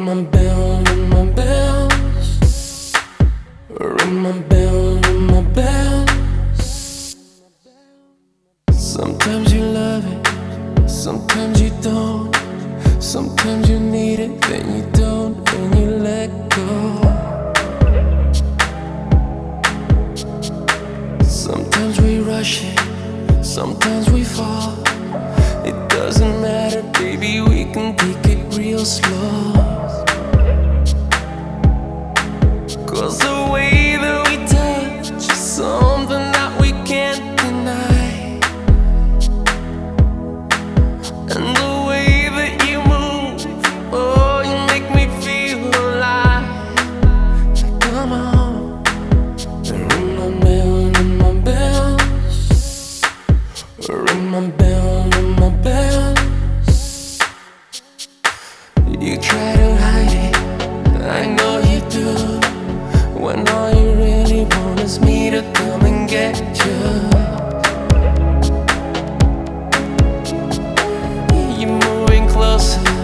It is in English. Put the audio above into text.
my bell, ring my bells. Ring my bell, ring my bells. Sometimes you love it, sometimes you don't. Sometimes you need it, then you don't, and you let go. Sometimes we rush it, sometimes we fall. It doesn't matter, baby, we can take it real slow. 'Cause the way that we touch is something that we can't deny. And the way that you move, oh, you make me feel alive. Come on, ring my bell, ring my bells. Ring my bell, ring my bells. You try to hide it, I know you do, when all you really want is me to come and get you. You're moving closer,